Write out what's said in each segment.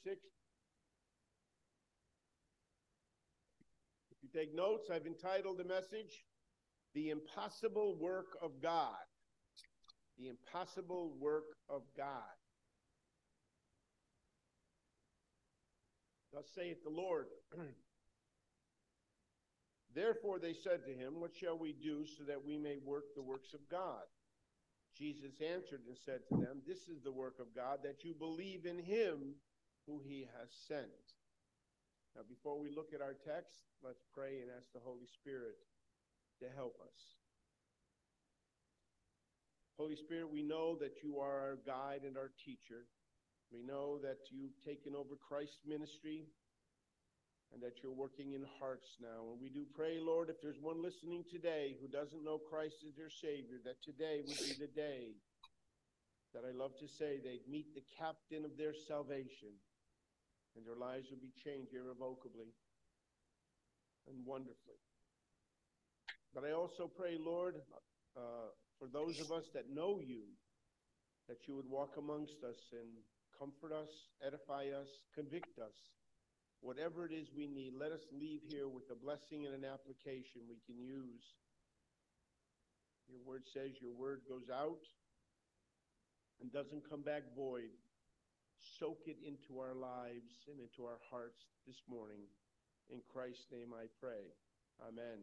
6. If you take notes, I've entitled the message, The Impossible Work of God. The Impossible Work of God. Thus saith the Lord. Therefore they said to him, what shall we do so that we may work the works of God? Jesus answered and said to them, this is the work of God, that you believe in him who he has sent. Now before we look at our text, let's pray and ask the Holy Spirit to help us. Holy Spirit, we know that you are our guide and our teacher. We know that you've taken over Christ's ministry and that you're working in hearts now. And we do pray, Lord, if there's one listening today who doesn't know Christ as their Savior, that today would be the day that I love to say they'd meet the captain of their salvation and their lives would be changed irrevocably and wonderfully. But I also pray, Lord, for those of us that know you, that you would walk amongst us and comfort us, edify us, convict us. Whatever it is we need, let us leave here with a blessing and an application we can use. Your word says your word goes out and doesn't come back void. Soak it into our lives and into our hearts this morning. In Christ's name I pray. Amen.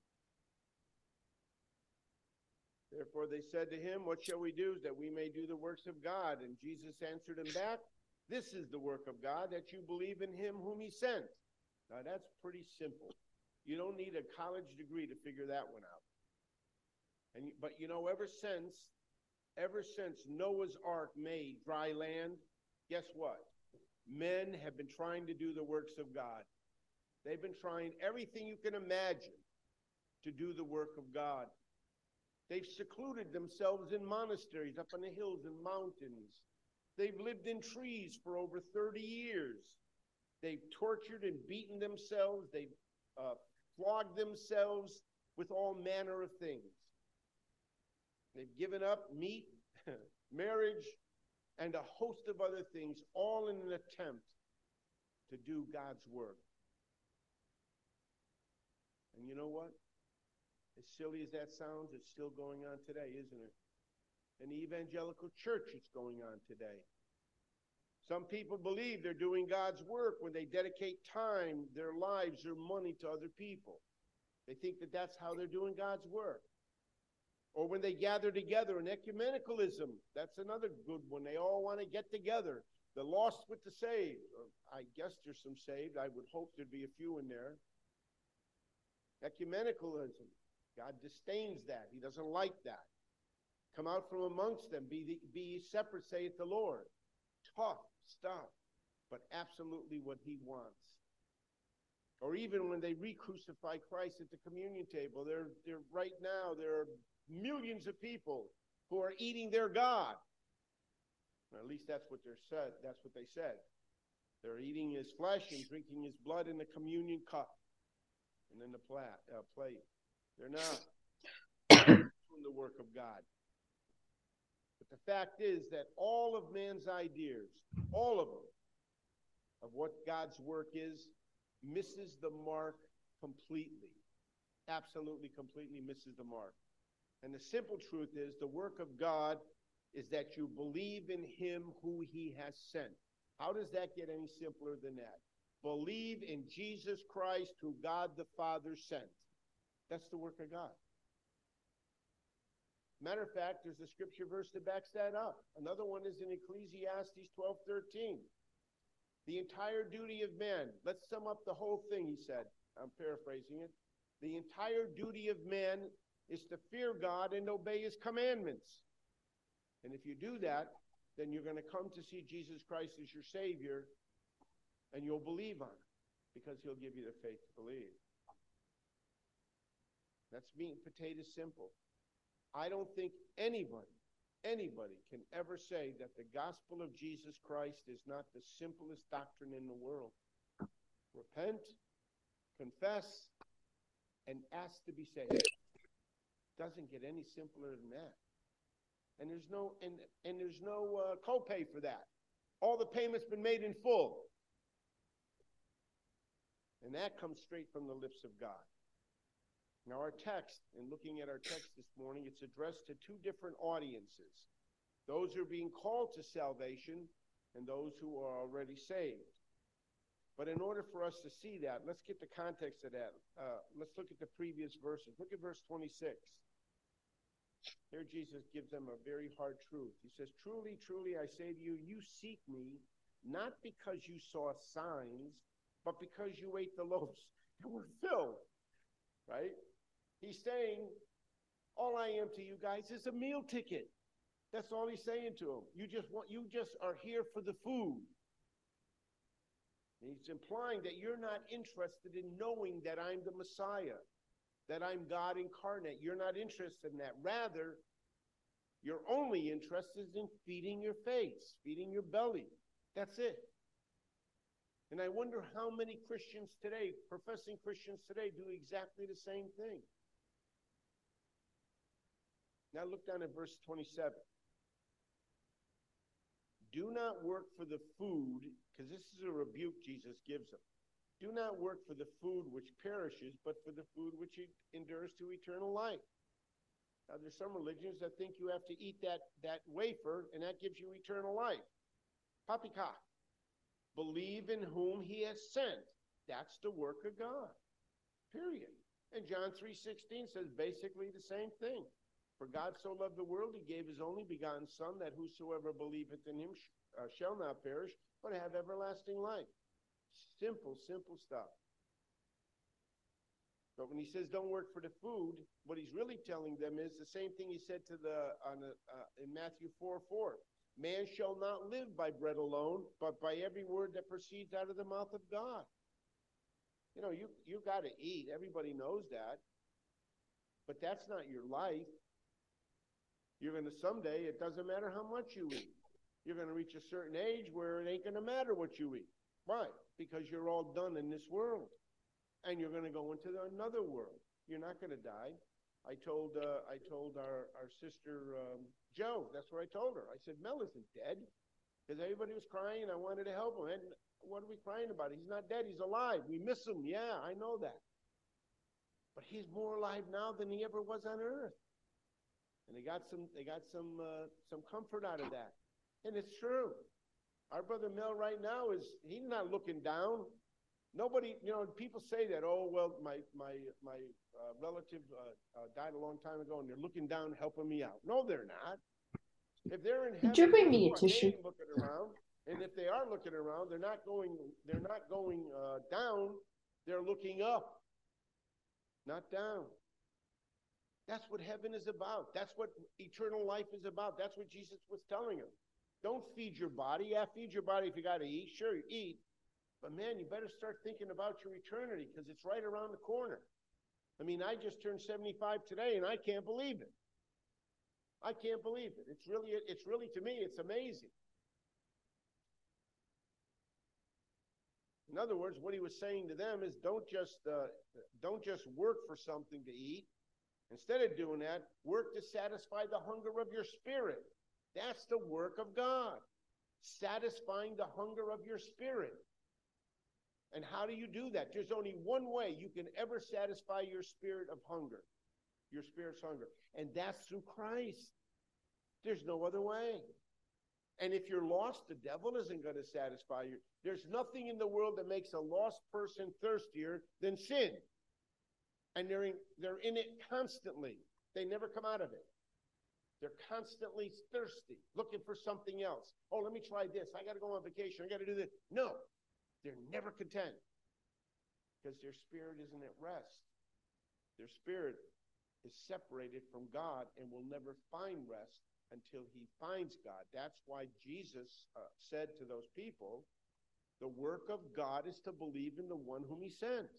Therefore they said to him, what shall we do that we may do the works of God? And Jesus answered him back, this is the work of God, that you believe in him whom he sent. Now that's pretty simple. You don't need a college degree to figure that one out. But you know, ever since Noah's Ark made dry land, guess what? Men have been trying to do the works of God. They've been trying everything you can imagine to do the work of God. They've secluded themselves in monasteries up on the hills and mountains. They've lived in trees for over 30 years. They've tortured and beaten themselves. They've flogged themselves with all manner of things. They've given up meat, marriage, and a host of other things, all in an attempt to do God's work. And you know what? As silly as that sounds, it's still going on today, isn't it? In the evangelical church, it's going on today. Some people believe they're doing God's work when they dedicate time, their lives, their money to other people. They think that that's how they're doing God's work. Or when they gather together in ecumenicalism, that's another good one. They all want to get together. The lost with the saved. Or I guess there's some saved. I would hope there'd be a few in there. Ecumenicalism. God disdains that. He doesn't like that. Come out from amongst them. Be ye separate, saith the Lord. Tough stuff, but absolutely what he wants. Or even when they re-crucify Christ at the communion table, they're right now, there are millions of people who are eating their God. Or at least that's what they said. They're eating his flesh and drinking his blood in the communion cup and in the plate. They're not doing the work of God. But the fact is that all of man's ideas, all of them, of what God's work is, misses the mark completely. Absolutely, completely misses the mark. And the simple truth is, the work of God is that you believe in him who he has sent. How does that get any simpler than that? Believe in Jesus Christ, who God the Father sent. That's the work of God. Matter of fact, there's a scripture verse that backs that up. Another one is in Ecclesiastes 12:13. The entire duty of man. Let's sum up the whole thing, he said. I'm paraphrasing it. The entire duty of man is to fear God and obey his commandments. And if you do that, then you're going to come to see Jesus Christ as your Savior, and you'll believe on him, because he'll give you the faith to believe. That's meat and potatoes simple. I don't think anybody can ever say that the gospel of Jesus Christ is not the simplest doctrine in the world. Repent, confess, and ask to be saved. Doesn't get any simpler than that. And there's no copay for that. All the payment's been made in full. And that comes straight from the lips of God. Now our text, in looking at our text this morning, it's addressed to two different audiences. Those who are being called to salvation and those who are already saved. But in order for us to see that, let's get the context of that. Let's look at the previous verses. Look at verse 26. Here Jesus gives them a very hard truth. He says, "Truly, truly, I say to you, you seek me, not because you saw signs, but because you ate the loaves and were filled." Right? He's saying, all I am to you guys is a meal ticket. That's all he's saying to them. You just are here for the food. And he's implying that you're not interested in knowing that I'm the Messiah, that I'm God incarnate. You're not interested in that. Rather, you're only interested in feeding your face, feeding your belly. That's it. And I wonder how many Christians today, professing Christians today, do exactly the same thing. Now look down at verse 27. Do not work for the food, because this is a rebuke Jesus gives them. Do not work for the food which perishes, but for the food which endures to eternal life. Now there's some religions that think you have to eat that wafer, and that gives you eternal life. Poppycock. Believe in whom he has sent. That's the work of God. Period. And John 3:16 says basically the same thing. For God so loved the world, he gave his only begotten Son, that whosoever believeth in him shall not perish, but have everlasting life. Simple, simple stuff. But when he says don't work for the food, what he's really telling them is the same thing he said to in Matthew 4:4. Man shall not live by bread alone, but by every word that proceeds out of the mouth of God. You know, you got to eat. Everybody knows that. But that's not your life. You're going to someday, it doesn't matter how much you eat. You're going to reach a certain age where it ain't going to matter what you eat. Why? Because you're all done in this world. And you're going to go into another world. You're not going to die. I told our sister Joe, that's what I told her. I said, Mel isn't dead. Because everybody was crying and I wanted to help him. And what are we crying about? He's not dead, he's alive. We miss him. Yeah, I know that. But he's more alive now than he ever was on earth. And they got some comfort out of that. And it's true. Our brother Mel right now he's not looking down. Nobody, people say that, oh, well, my relative died a long time ago and they're looking down helping me out. No, they're not. If they're in heaven, Could you bring me a tissue? They ain't looking around. And if they are looking around, they're not going down, they're looking up, not down. That's what heaven is about. That's what eternal life is about. That's what Jesus was telling them. Don't feed your body. Yeah, feed your body if you got to eat. Sure, you eat. But man, you better start thinking about your eternity because it's right around the corner. I mean, I just turned 75 today and I can't believe it. I can't believe it. It's really to me, it's amazing. In other words, what he was saying to them is don't just work for something to eat. Instead of doing that, work to satisfy the hunger of your spirit. That's the work of God. Satisfying the hunger of your spirit. And how do you do that? There's only one way you can ever satisfy your spirit of hunger. Your spirit's hunger. And that's through Christ. There's no other way. And if you're lost, the devil isn't going to satisfy you. There's nothing in the world that makes a lost person thirstier than sin. And they're in it constantly. They never come out of it. They're constantly thirsty, looking for something else. Oh, let me try this. I got to go on vacation. I got to do this. No, they're never content because their spirit isn't at rest. Their spirit is separated from God and will never find rest until he finds God. That's why Jesus said to those people, the work of God is to believe in the one whom he sent.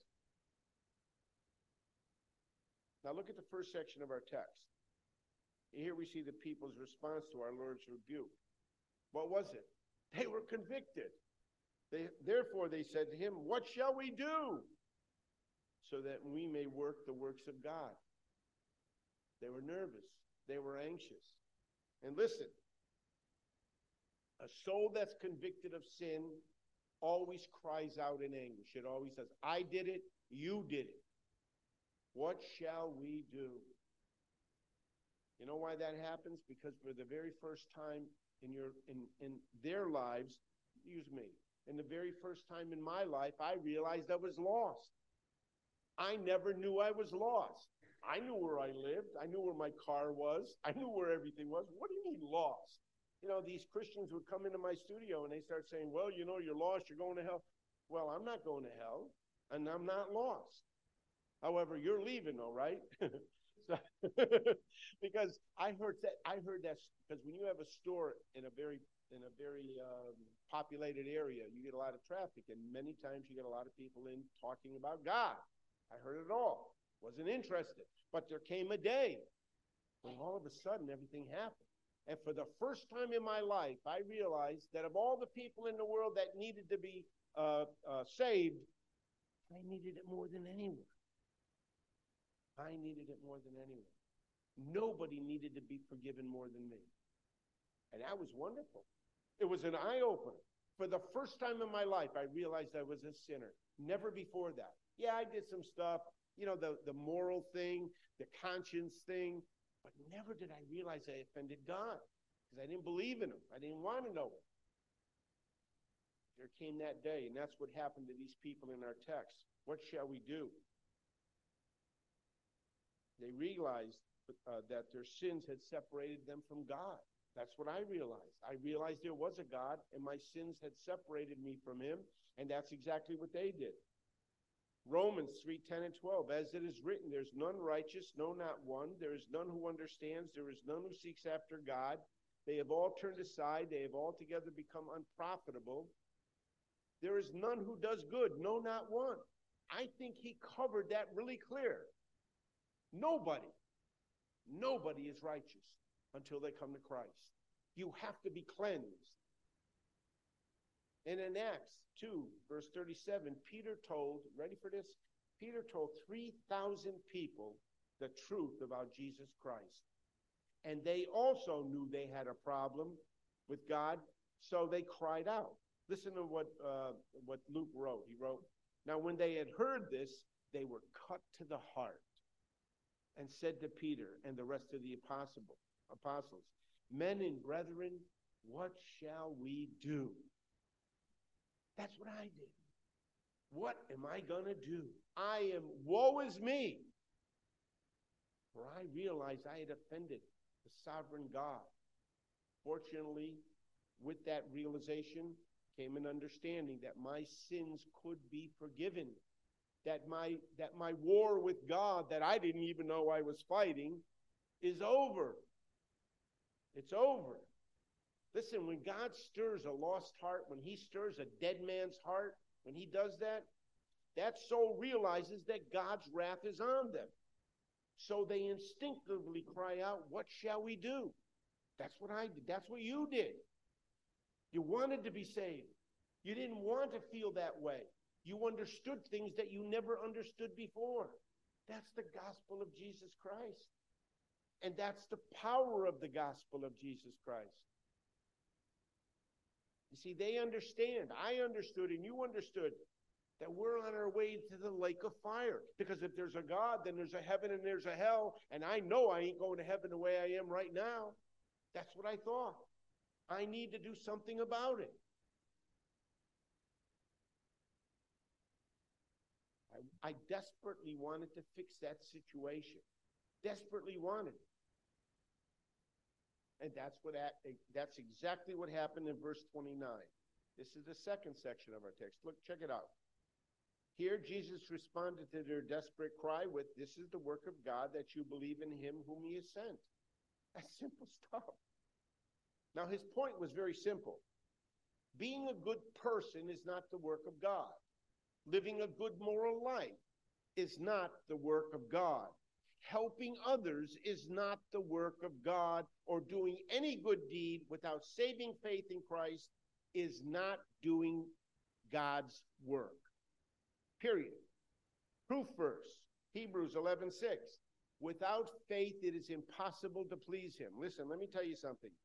Now look at the first section of our text. Here we see the people's response to our Lord's rebuke. What was it? They were convicted. Therefore they said to him, what shall we do so that we may work the works of God? They were nervous. They were anxious. And listen, A soul that's convicted of sin always cries out in anguish. It always says, I did it, you did it. What shall we do? You know why that happens? Because for the very first time in their lives, in the very first time in my life, I realized I was lost. I never knew I was lost. I knew where I lived. I knew where my car was. I knew where everything was. What do you mean lost? You know, these Christians would come into my studio and they start saying, well, you know, you're lost, you're going to hell. Well, I'm not going to hell, and I'm not lost. However, you're leaving, though, right? So, because I heard that because when you have a store in a very populated area, you get a lot of traffic, and many times you get a lot of people in talking about God. I heard it all. Wasn't interested. But there came a day when all of a sudden everything happened. And for the first time in my life, I realized that of all the people in the world that needed to be saved, I needed it more than anyone. I needed it more than anyone. Nobody needed to be forgiven more than me. And that was wonderful. It was an eye-opener. For the first time in my life, I realized I was a sinner. Never before that. Yeah, I did some stuff, you know, the moral thing, the conscience thing, but never did I realize I offended God, because I didn't believe in him. I didn't want to know him. There came that day, and that's what happened to these people in our text. What shall we do? They realized that their sins had separated them from God. That's what I realized. I realized there was a God, and my sins had separated me from him, and that's exactly what they did. Romans 3:10 and 12, as it is written, there's none righteous, no, not one. There is none who understands. There is none who seeks after God. They have all turned aside. They have altogether become unprofitable. There is none who does good, no, not one. I think he covered that really clear. Nobody is righteous until they come to Christ. You have to be cleansed. And in Acts 2, verse 37, Peter told, ready for this? Peter told 3,000 people the truth about Jesus Christ. And they also knew they had a problem with God, so they cried out. Listen to what Luke wrote. He wrote, now when they had heard this, they were cut to the heart and said to Peter and the rest of the apostles, men and brethren, what shall we do? That's what I did. What am I going to do? Woe is me. For I realized I had offended the sovereign God. Fortunately, with that realization came an understanding that my sins could be forgiven. That my war with God that I didn't even know I was fighting is over. It's over. Listen, when God stirs a lost heart, when he stirs a dead man's heart, when he does that, that soul realizes that God's wrath is on them. So they instinctively cry out, what shall we do? That's what I did. That's what you did. You wanted to be saved. You didn't want to feel that way. You understood things that you never understood before. That's the gospel of Jesus Christ. And that's the power of the gospel of Jesus Christ. You see, they understand. I understood and you understood that we're on our way to the lake of fire. Because if there's a God, then there's a heaven and there's a hell. And I know I ain't going to heaven the way I am right now. That's what I thought. I need to do something about it. I desperately wanted to fix that situation. Desperately wanted it. And that's exactly what happened in verse 29. This is the second section of our text. Look, check it out. Here Jesus responded to their desperate cry with, this is the work of God, that you believe in him whom he has sent. That's simple stuff. Now his point was very simple. Being a good person is not the work of God. Living a good moral life is not the work of God. Helping others is not the work of God, or doing any good deed without saving faith in Christ is not doing God's work. Period. Proof verse, Hebrews 11:6. Without faith it is impossible to please him. Listen, let me tell you something.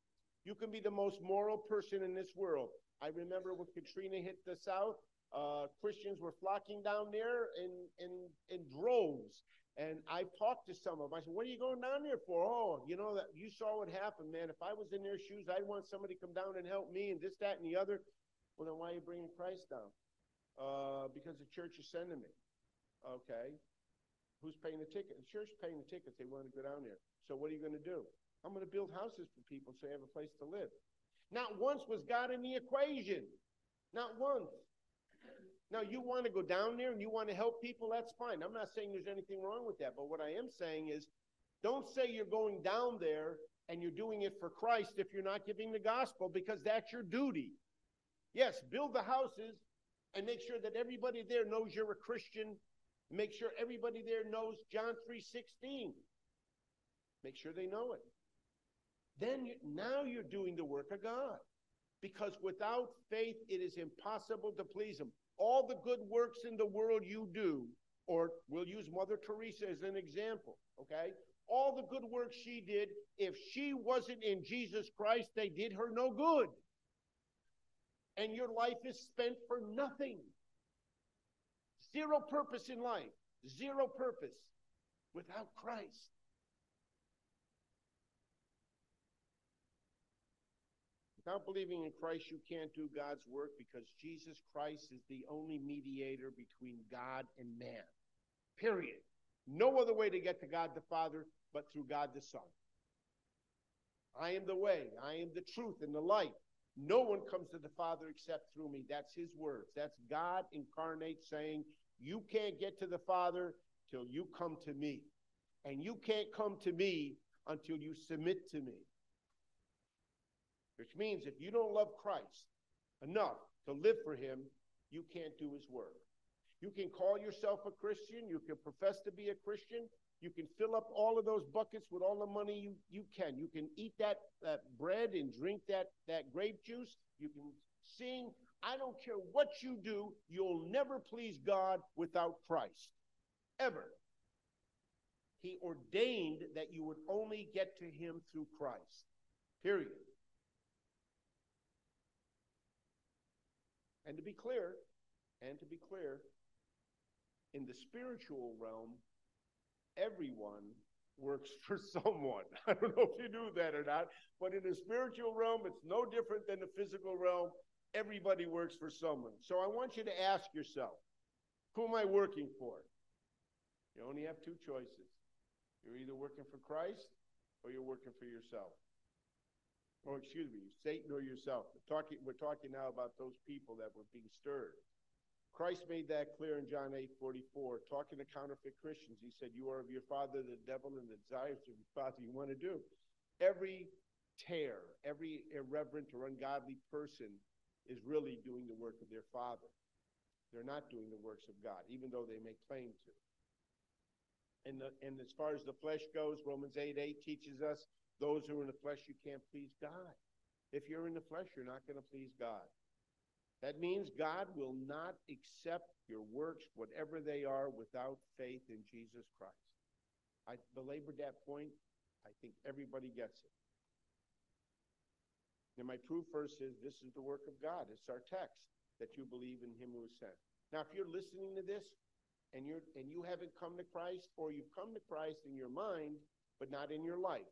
You can be the most moral person in this world. I remember when Katrina hit the South, Christians were flocking down there in droves. And I talked to some of them. I said, what are you going down there for? Oh, you know, that you saw what happened, man. If I was in their shoes, I'd want somebody to come down and help me and this, that, and the other. Well, then why are you bringing Christ down? Because the church is sending me. Okay. Who's paying the ticket? The church is paying the tickets. They want to go down there. So what are you going to do? I'm going to build houses for people so they have a place to live. Not once was God in the equation. Not once. Now, you want to go down there and you want to help people, that's fine. I'm not saying there's anything wrong with that. But what I am saying is, don't say you're going down there and you're doing it for Christ if you're not giving the gospel, because that's your duty. Yes, build the houses and make sure that everybody there knows you're a Christian. Make sure everybody there knows John 3:16. Make sure they know it. Then now you're doing the work of God. Because without faith, it is impossible to please him. All the good works in the world you do, or we'll use Mother Teresa as an example, okay? All the good works she did, if she wasn't in Jesus Christ, they did her no good. And your life is spent for nothing. Zero purpose in life. Zero purpose without Christ. Without believing in Christ, you can't do God's work, because Jesus Christ is the only mediator between God and man. Period. No other way to get to God the Father but through God the Son. I am the way, I am the truth and the light. No one comes to the Father except through me. That's his words. That's God incarnate saying, you can't get to the Father till you come to me. And you can't come to me until you submit to me. Which means if you don't love Christ enough to live for him, you can't do his work. You can call yourself a Christian. You can profess to be a Christian. You can fill up all of those buckets with all the money you can. You can eat that bread and drink that grape juice. You can sing. I don't care what you do. You'll never please God without Christ. Ever. He ordained that you would only get to him through Christ. Period. And to be clear, in the spiritual realm, everyone works for someone. I don't know if you knew that or not, but in the spiritual realm, it's no different than the physical realm. Everybody works for someone. So I want you to ask yourself, who am I working for? You only have two choices. You're either working for Christ or you're working for yourself. Or excuse me, Satan or yourself. We're talking now about those people that were being stirred. Christ made that clear in John 8:44, talking to counterfeit Christians. He said, you are of your father, the devil, and the desires of your father you want to do. Every tare, every irreverent or ungodly person is really doing the work of their father. They're not doing the works of God, even though they may claim to. And as far as the flesh goes, Romans 8:8 teaches us, those who are in the flesh, you can't please God. If you're in the flesh, you're not going to please God. That means God will not accept your works, whatever they are, without faith in Jesus Christ. I belabored that point. I think everybody gets it. And my proof verse is, this is the work of God. It's our text, that you believe in him who was sent. Now, if you're listening to this and you haven't come to Christ, or you've come to Christ in your mind, but not in your life.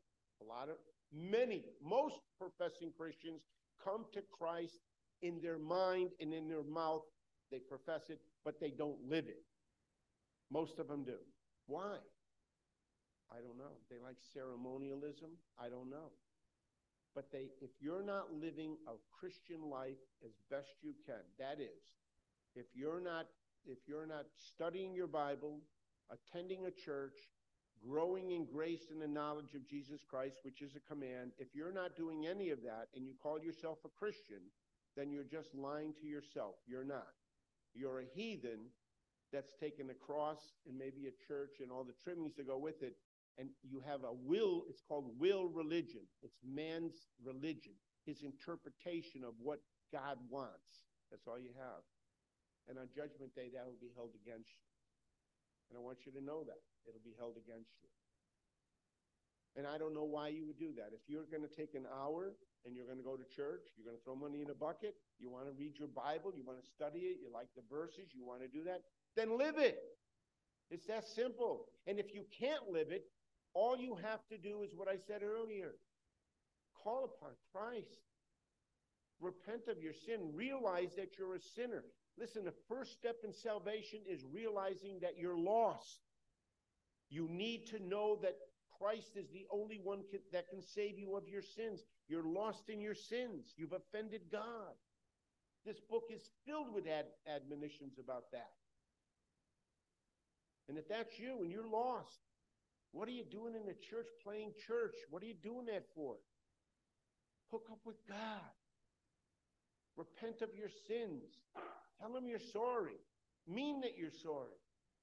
Most professing Christians come to Christ in their mind and in their mouth. They profess it, but they don't live it. Most of them do. Why? I don't know. They like ceremonialism? I don't know. But if you're not living a Christian life as best you can, that is, if you're not studying your Bible, attending a church, growing in grace and the knowledge of Jesus Christ, which is a command, if you're not doing any of that and you call yourself a Christian, then you're just lying to yourself. You're not. You're a heathen that's taken a cross and maybe a church and all the trimmings that go with it, and you have a will. It's called will religion. It's man's religion, his interpretation of what God wants. That's all you have. And on Judgment Day, that will be held against you. And I want you to know that. It'll be held against you. And I don't know why you would do that. If you're going to take an hour and you're going to go to church, you're going to throw money in a bucket, you want to read your Bible, you want to study it, you like the verses, you want to do that, then live it. It's that simple. And if you can't live it, all you have to do is what I said earlier. Call upon Christ. Repent of your sin. Realize that you're a sinner. Listen, the first step in salvation is realizing that you're lost. You need to know that Christ is the only one that can save you of your sins. You're lost in your sins. You've offended God. This book is filled with admonitions about that. And if that's you and you're lost, what are you doing in the church playing church? What are you doing that for? Hook up with God. Repent of your sins. Tell him you're sorry. Mean that you're sorry.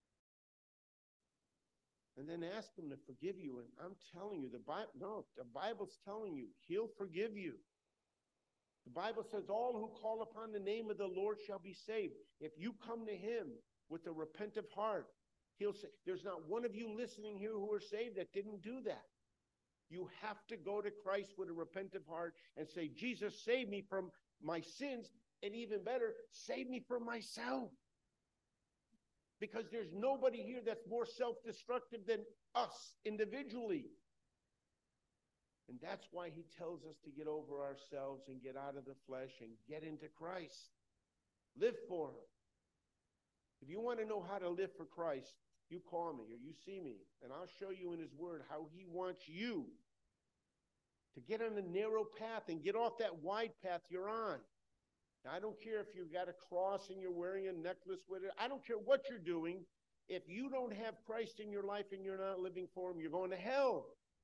And then ask him to forgive you. And I'm telling you, the Bible's telling you, he'll forgive you. The Bible says, all who call upon the name of the Lord shall be saved. If you come to him with a repentant heart, he'll say, there's not one of you listening here who are saved that didn't do that. You have to go to Christ with a repentant heart and say, Jesus, save me from my sins, and even better, save me from myself. Because there's nobody here that's more self-destructive than us individually. And that's why he tells us to get over ourselves and get out of the flesh and get into Christ. Live for him. If you want to know how to live for Christ, you call me or you see me, and I'll show you in his word how he wants you to get on the narrow path and get off that wide path you're on. Now, I don't care if you've got a cross and you're wearing a necklace with it. I don't care what you're doing. If you don't have Christ in your life and you're not living for him, you're going to hell.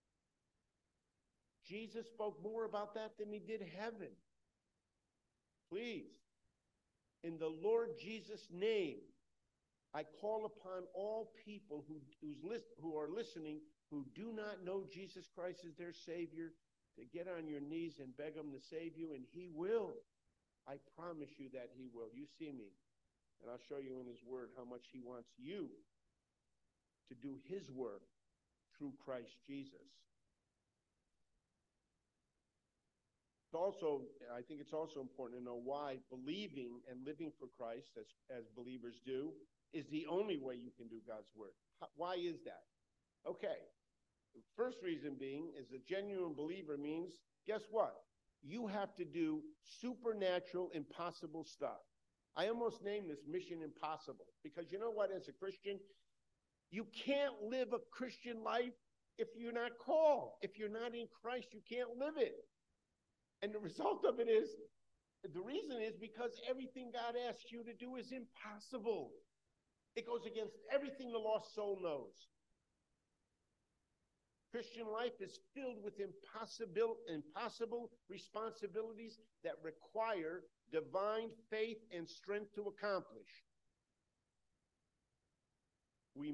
Jesus spoke more about that than he did heaven. Please, in the Lord Jesus' name, I call upon all people who are listening who do not know Jesus Christ as their Savior to get on your knees and beg him to save you, and he will. I promise you that he will. You see me, and I'll show you in his word how much he wants you to do his work through Christ Jesus. I think it's also important to know why believing and living for Christ, as believers do, is the only way you can do God's work. Why is that? Okay. The first reason being is a genuine believer means, guess what? You have to do supernatural, impossible stuff. I almost named this Mission Impossible because you know what, as a Christian, you can't live a Christian life if you're not called. If you're not in Christ, you can't live it. And the result of it is, the reason is because everything God asks you to do is impossible. It goes against everything the lost soul knows. Christian life is filled with impossible responsibilities that require divine faith and strength to accomplish. We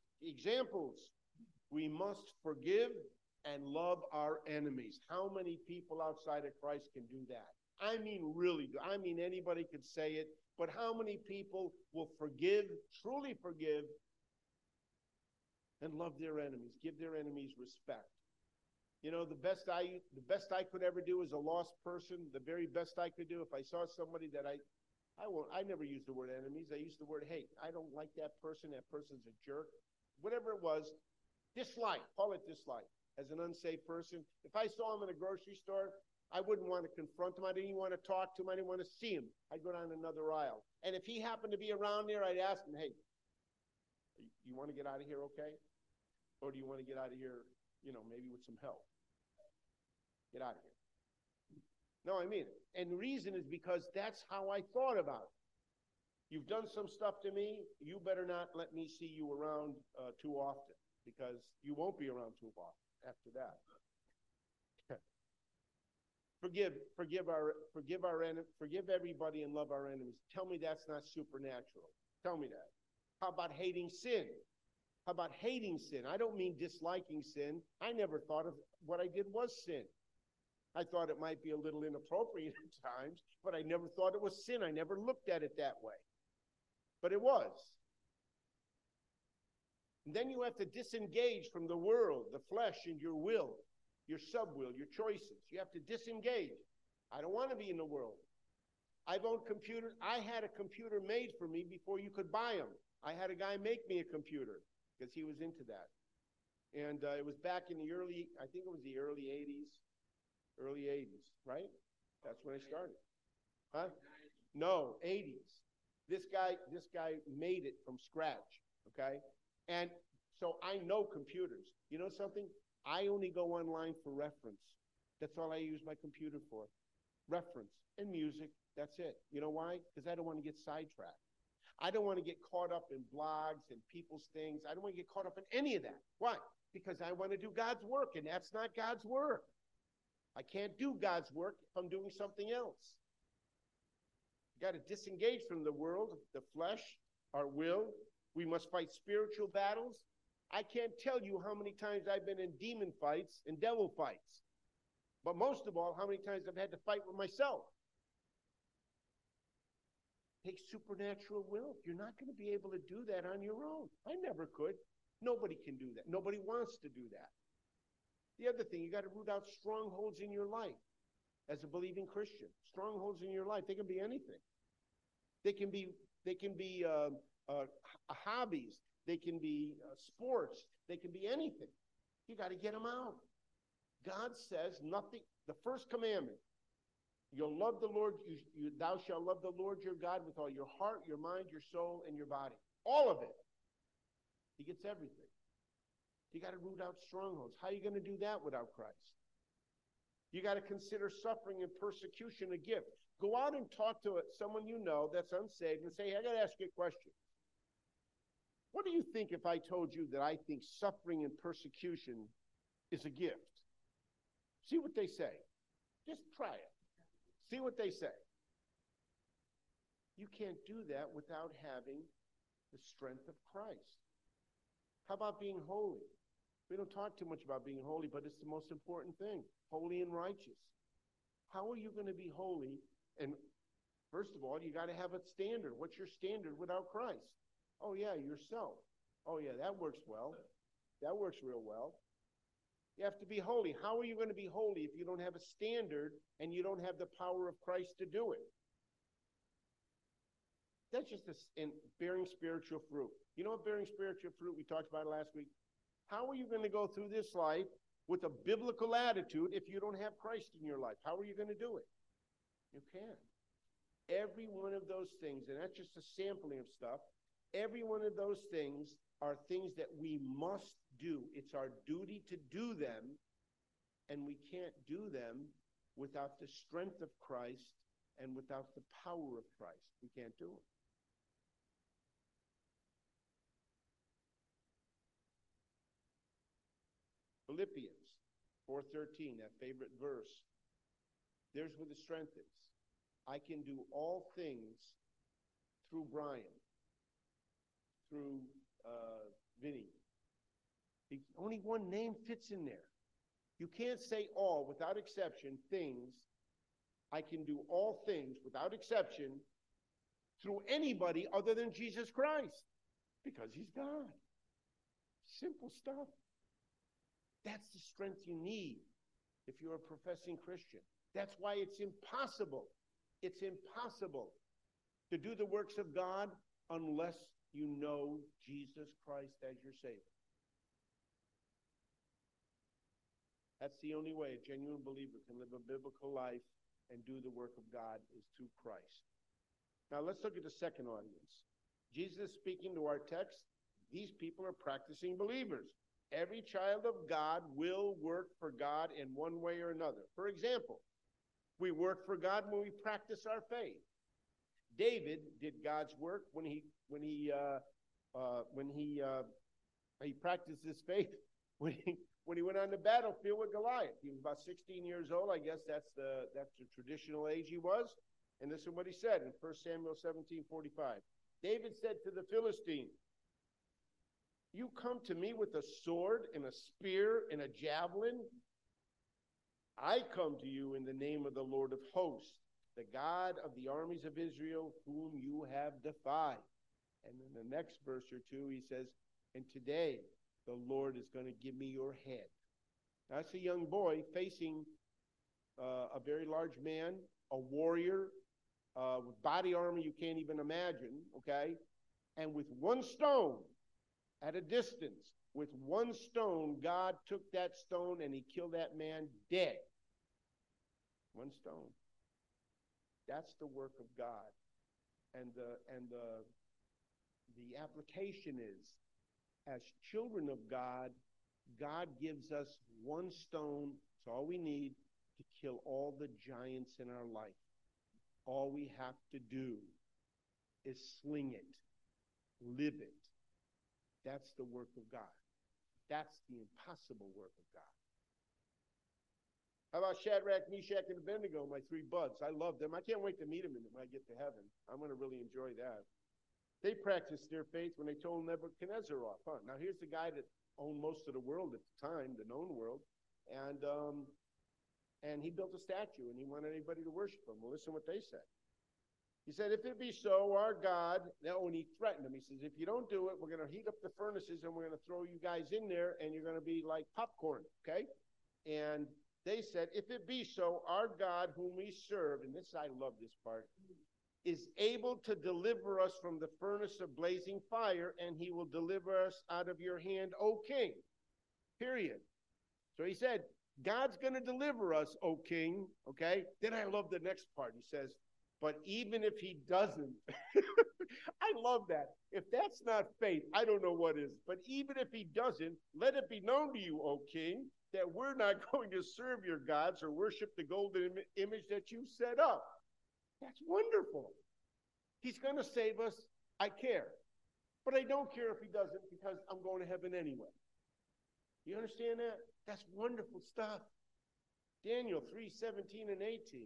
must forgive and love our enemies. How many people outside of Christ can do that? I mean, really do. I mean, anybody could say it, but how many people will forgive, truly forgive, and love their enemies, give their enemies respect? You know, the best I could ever do as a lost person, the very best I could do if I saw somebody that I never used the word enemies, I used the word hate. I don't like that person's a jerk. Whatever it was, dislike, call it dislike. As an unsaved person, if I saw him in a grocery store, I wouldn't want to confront him. I didn't even want to talk to him. I didn't want to see him. I'd go down another aisle. And if he happened to be around there, I'd ask him, hey, you want to get out of here okay? Or do you want to get out of here, maybe with some help? Get out of here. No, I mean it. And the reason is because that's how I thought about it. You've done some stuff to me. You better not let me see you around too often, because you won't be around too often after that. Forgive everybody and love our enemies. Tell me that's not supernatural. Tell me that. How about hating sin? How about hating sin? I don't mean disliking sin. I never thought of what I did was sin. I thought it might be a little inappropriate at times, but I never thought it was sin. I never looked at it that way. But it was. And then you have to disengage from the world, the flesh, and your will. your sub-will, your choices. You have to disengage. I don't want to be in the world. I've owned computers. I had a computer made for me before you could buy them. I had a guy make me a computer because he was into that. And it was back in the I think it was the early 80s, right? That's when I started. Huh? No, 80s. This guy made it from scratch, okay? And so I know computers. You know something? I only go online for reference. That's all I use my computer for. Reference and music, that's it. You know why? Because I don't want to get sidetracked. I don't want to get caught up in blogs and people's things. I don't want to get caught up in any of that. Why? Because I want to do God's work, and that's not God's work. I can't do God's work if I'm doing something else. You got to disengage from the world, the flesh, our will. We must fight spiritual battles. I can't tell you how many times I've been in demon fights and devil fights. But most of all, how many times I've had to fight with myself. Take supernatural will. You're not going to be able to do that on your own. I never could. Nobody can do that. Nobody wants to do that. The other thing, you got to root out strongholds in your life as a believing Christian. Strongholds in your life. They can be anything. They can be hobbies. They can be sports. They can be anything. You got to get them out. God says nothing. The first commandment, you'll love the Lord. Thou shalt love the Lord your God with all your heart, your mind, your soul, and your body. All of it. He gets everything. You got to root out strongholds. How are you going to do that without Christ? You got to consider suffering and persecution a gift. Go out and talk to someone you know that's unsaved and say, hey, I got to ask you a question. What do you think if I told you that I think suffering and persecution is a gift? See what they say. Just try it. See what they say. You can't do that without having the strength of Christ. How about being holy? We don't talk too much about being holy, but it's the most important thing. Holy and righteous. How are you going to be holy? And first of all, you got to have a standard. What's your standard without Christ? Oh, yeah, yourself. Oh, yeah, that works well. That works real well. You have to be holy. How are you going to be holy if you don't have a standard and you don't have the power of Christ to do it? That's just in bearing spiritual fruit. You know what bearing spiritual fruit, we talked about it last week? How are you going to go through this life with a biblical attitude if you don't have Christ in your life? How are you going to do it? You can't. Every one of those things, and that's just a sampling of stuff, every one of those things are things that we must do. It's our duty to do them, and we can't do them without the strength of Christ and without the power of Christ. We can't do it. Philippians 4:13, that favorite verse. There's where the strength is. I can do all things through Brian, through Vinny. Only one name fits in there. You can't say all, without exception, things. I can do all things, without exception, through anybody other than Jesus Christ, because he's God. Simple stuff. That's the strength you need if you're a professing Christian. That's why it's impossible. It's impossible to do the works of God unless you know Jesus Christ as your Savior. That's the only way a genuine believer can live a biblical life and do the work of God is through Christ. Now let's look at the second audience. Jesus is speaking to our text. These people are practicing believers. Every child of God will work for God in one way or another. For example, we work for God when we practice our faith. David did God's work when he practiced his faith when he went on the battlefield with Goliath. He was about 16 years old. I guess that's the traditional age he was. And this is what he said in 1 Samuel 17:45. David said to the Philistine, "You come to me with a sword and a spear and a javelin? I come to you in the name of the Lord of hosts, the God of the armies of Israel, whom you have defied." And in the next verse or two, he says, "And today the Lord is going to give me your head." That's a young boy facing a very large man, a warrior, with body armor you can't even imagine, okay? And with one stone at a distance, with one stone, God took that stone and he killed that man dead. One stone. That's the work of God. And the application is, as children of God, God gives us one stone. It's all we need to kill all the giants in our life. All we have to do is sling it, live it. That's the work of God. That's the impossible work of God. How about Shadrach, Meshach, and Abednego, my three buds? I love them. I can't wait to meet them when I get to heaven. I'm going to really enjoy that. They practiced their faith when they told Nebuchadnezzar off. Now, here's the guy that owned most of the world at the time, the known world, and he built a statue, and he wanted anybody to worship him. Well, listen what they said. He said, if it be so, our God, now when he threatened them, he says, if you don't do it, we're going to heat up the furnaces, and we're going to throw you guys in there, and you're going to be like popcorn, okay? And they said, if it be so, our God whom we serve, and this, I love this part, is able to deliver us from the furnace of blazing fire, and he will deliver us out of your hand, O king. Period. So he said, God's going to deliver us, O king, okay? Then I love the next part. He says, but even if he doesn't, I love that. If that's not faith, I don't know what is. But even if he doesn't, let it be known to you, O king, that we're not going to serve your gods or worship the golden image that you set up. That's wonderful. He's going to save us. I care. But I don't care if he doesn't, because I'm going to heaven anyway. You understand that? That's wonderful stuff. Daniel 3:17 and 18.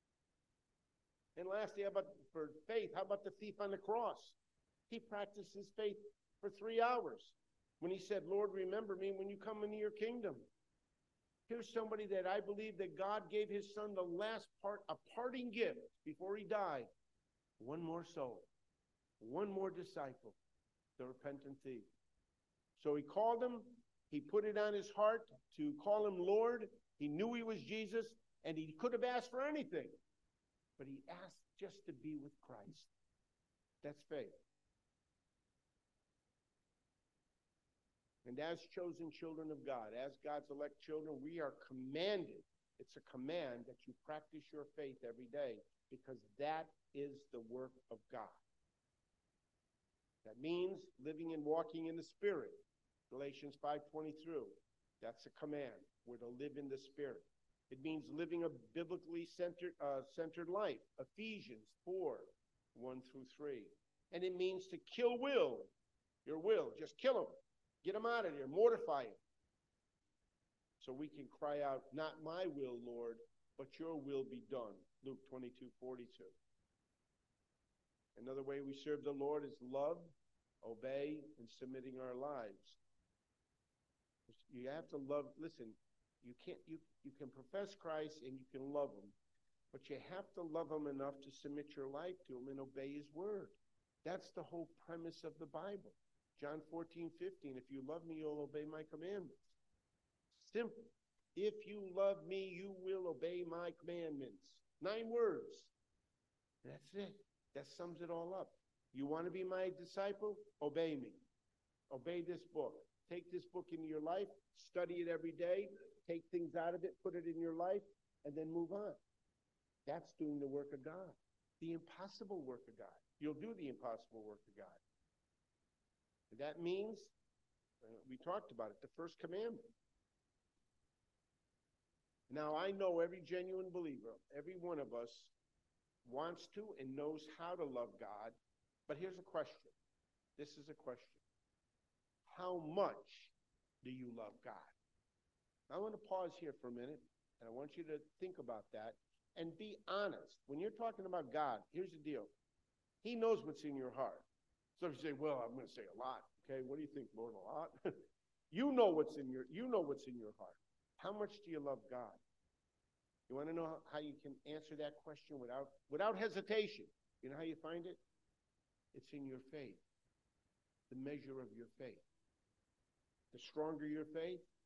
And lastly, how about for faith? How about the thief on the cross? He practiced his faith for 3 hours when he said, Lord, remember me when you come into your kingdom. Here's somebody that I believe that God gave his son the last part, a parting gift before he died. One more soul, one more disciple, the repentant thief. So he called him. He put it on his heart to call him Lord. He knew he was Jesus, and he could have asked for anything. But he asked just to be with Christ. That's faith. And as chosen children of God, as God's elect children, we are commanded. It's a command that you practice your faith every day, because that is the work of God. That means living and walking in the Spirit. Galatians 5:22. That's a command. We're to live in the Spirit. It means living a biblically centered life. Ephesians 4:1-3. And it means to kill your will. Just kill them. Get them out of there. Mortify them. So we can cry out, not my will, Lord, but your will be done. Luke 22:42. Another way we serve the Lord is love, obey, and submitting our lives. You have to love. Listen, you can profess Christ and you can love him, but you have to love him enough to submit your life to him and obey his word. That's the whole premise of the Bible. John 14:15, if you love me, you'll obey my commandments. Simple. If you love me, you will obey my commandments. 9 words. That's it. That sums it all up. You want to be my disciple? Obey me. Obey this book. Take this book into your life, study it every day, take things out of it, put it in your life, and then move on. That's doing the work of God, the impossible work of God. You'll do the impossible work of God. And that means, we talked about it, the first commandment. Now, I know every genuine believer, every one of us, wants to and knows how to love God, but here's a question. This is a question. How much do you love God? I want to pause here for a minute, and I want you to think about that and be honest. When you're talking about God, here's the deal. He knows what's in your heart. So if you say, well, I'm going to say a lot. Okay, what do you think, Lord, a lot? you know what's in your heart. How much do you love God? You want to know how you can answer that question without hesitation? You know how you find it? It's in your faith, the measure of your faith. The stronger your faith,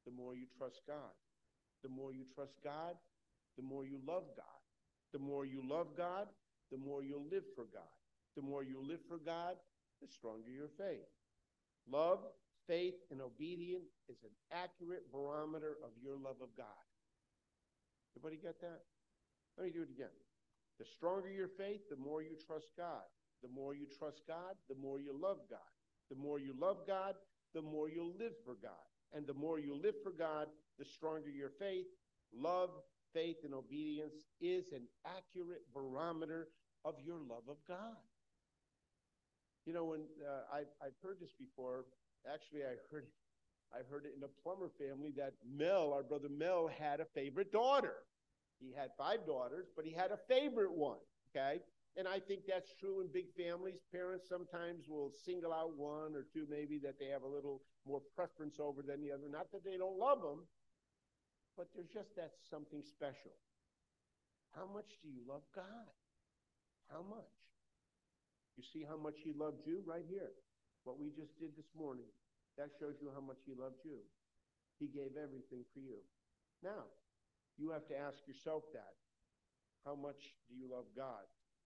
the more you trust God. The more you trust God, the more you love God. The more you love God, the more you'll live for God. The more you live for God, the stronger your faith. Love, faith, and obedience is an accurate barometer of your love of God. Everybody get that? Let me do it again. The stronger your faith, the more you trust God. The more you trust God, the more you love God. The more you love God, the more you'll live for God. And the more you live for God, the stronger your faith. Love, faith, and obedience is an accurate barometer of your love of God. You know, when I've heard this before. Actually, I heard it in a plumber family that Mel, our brother Mel, had a favorite daughter. He had 5 daughters, but he had a favorite one, okay? And I think that's true in big families. Parents sometimes will single out 1 or 2 maybe that they have a little more preference over than the other. Not that they don't love them, but there's just that something special. How much do you love God? How much? You see how much he loved you right here. What we just did this morning, that shows you how much he loved you. He gave everything for you. Now, you have to ask yourself that. How much do you love God?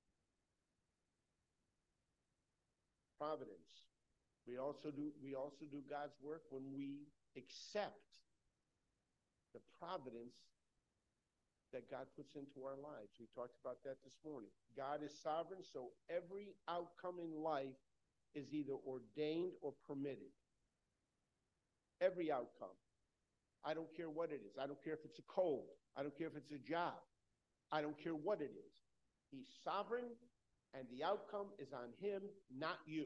Providence. We also do God's work when we accept the providence that God puts into our lives. We talked about that this morning. God is sovereign, so every outcome in life is either ordained or permitted. Every outcome. I don't care what it is. I don't care if it's a cold. I don't care if it's a job. I don't care what it is. He's sovereign, and the outcome is on him, not you.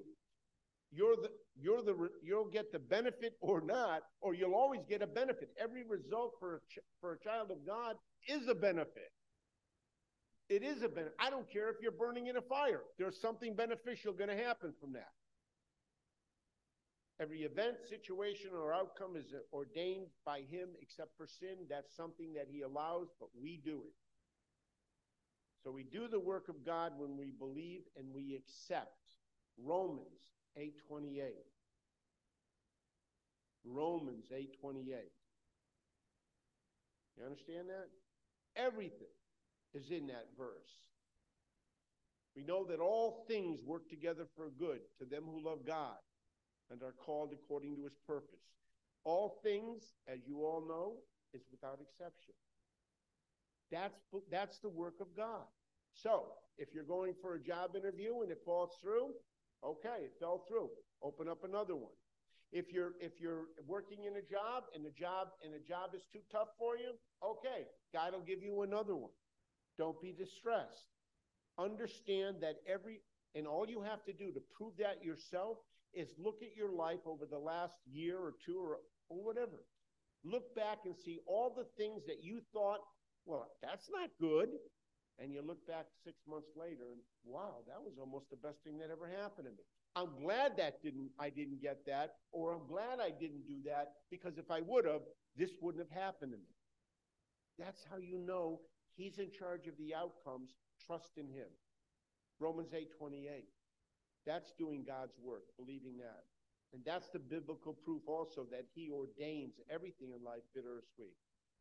You'll get the benefit or not, or you'll always get a benefit. Every result for a child of God is a benefit. It is a benefit. I don't care if you're burning in a fire. There's something beneficial going to happen from that. Every event, situation, or outcome is ordained by him except for sin. That's something that he allows, but we do it. So we do the work of God when we believe and we accept. Romans 8:28. Romans 8:28. You understand that? Everything is in that verse. We know that all things work together for good to them who love God and are called according to his purpose. All things, as you all know, is without exception. That's the work of God. So, if you're going for a job interview and it falls through, okay, it fell through. Open up another one. If you're working in a job and the job is too tough for you, okay, God will give you another one. Don't be distressed. Understand that and all you have to do to prove that yourself is look at your life over the last year or 2 or whatever. Look back and see all the things that you thought, well, that's not good. And you look back 6 months later and, wow, that was almost the best thing that ever happened to me. I'm glad I didn't get that, or I'm glad I didn't do that, because if I would have, this wouldn't have happened to me. That's how you know he's in charge of the outcomes. Trust in him. Romans 8:28. That's doing God's work, believing that. And that's the biblical proof also that he ordains everything in life, bitter or sweet.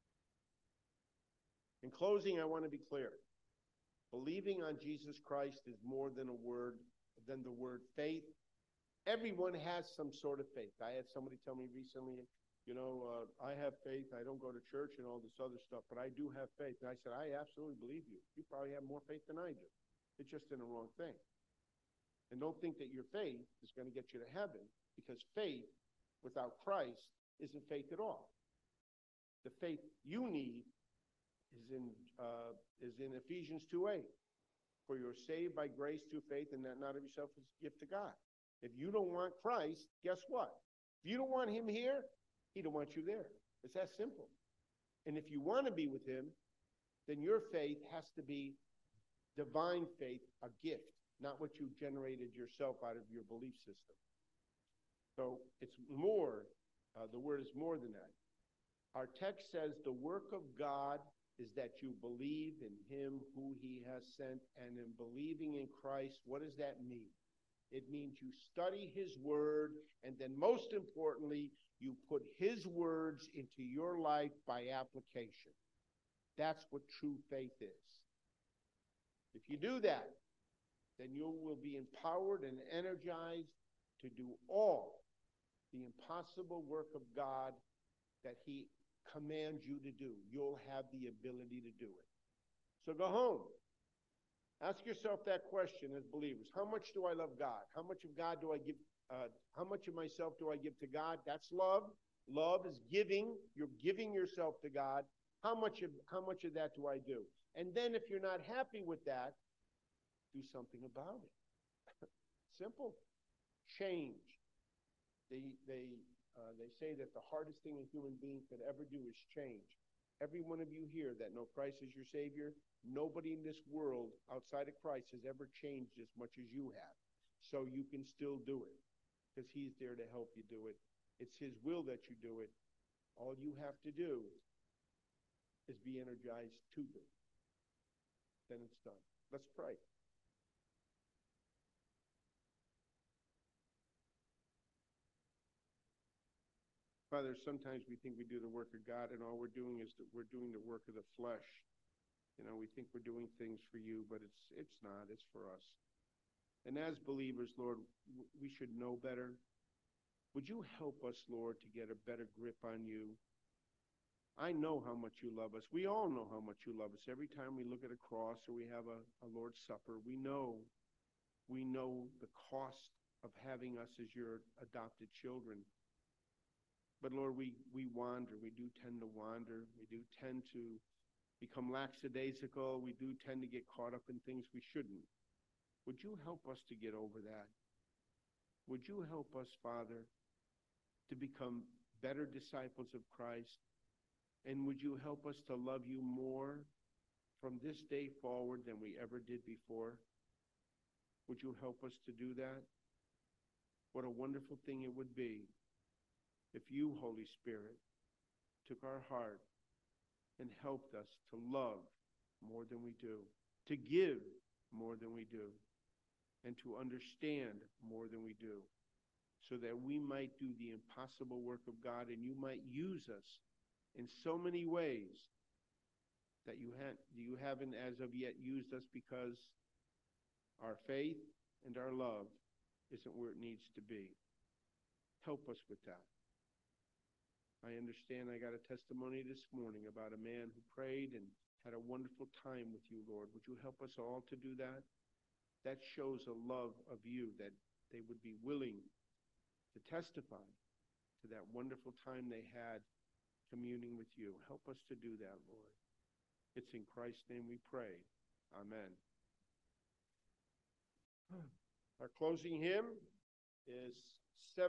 In closing, I want to be clear. Believing on Jesus Christ is more than the word faith. Everyone has some sort of faith. I had somebody tell me recently, I have faith. I don't go to church and all this other stuff, but I do have faith. And I said, I absolutely believe you. You probably have more faith than I do. It's just in the wrong thing. And don't think that your faith is going to get you to heaven, because faith without Christ isn't faith at all. The faith you need is in Ephesians 2:8. For you're saved by grace through faith, and that not of yourself is a gift to God. If you don't want Christ, guess what? If you don't want him here, he don't want you there. It's that simple. And if you want to be with him, then your faith has to be divine faith, a gift, not what you generated yourself out of your belief system. So it's more, the word is more than that. Our text says the work of God is that you believe in him who he has sent. And in believing in Christ, what does that mean? It means you study his word, and then most importantly, you put his words into your life by application. That's what true faith is. If you do that, then you will be empowered and energized to do all the impossible work of God that he commands you to do. You'll have the ability to do it. So go home. Ask yourself that question as believers. How much do I love God? How much of God do I give? How much of myself do I give to God? That's love. Love is giving. You're giving yourself to God. How much of that do I do? And then if you're not happy with that, do something about it. Simple. Change. They say that the hardest thing a human being could ever do is change. Every one of you here that know Christ as your Savior, nobody in this world outside of Christ has ever changed as much as you have. So you can still do it because he's there to help you do it. It's his will that you do it. All you have to do is be energized to do it. Then it's done. Let's pray. Father, sometimes we think we do the work of God, and all we're doing is that we're doing the work of the flesh. You know, we think we're doing things for you, but it's not. It's for us. And as believers, Lord, we should know better. Would you help us, Lord, to get a better grip on you? I know how much you love us. We all know how much you love us. Every time we look at a cross or we have a Lord's Supper, we know the cost of having us as your adopted children. But Lord, we wander. We do tend to wander. We do tend to become lackadaisical. We do tend to get caught up in things we shouldn't. Would you help us to get over that? Would you help us, Father, to become better disciples of Christ? And would you help us to love you more from this day forward than we ever did before? Would you help us to do that? What a wonderful thing it would be if you, Holy Spirit, took our heart and helped us to love more than we do, to give more than we do, and to understand more than we do, so that we might do the impossible work of God, and you might use us in so many ways that you haven't as of yet used us, because our faith and our love isn't where it needs to be. Help us with that. I understand I got a testimony this morning about a man who prayed and had a wonderful time with you, Lord. Would you help us all to do that? That shows a love of you, that they would be willing to testify to that wonderful time they had communing with you. Help us to do that, Lord. It's in Christ's name we pray. Amen. Our closing hymn is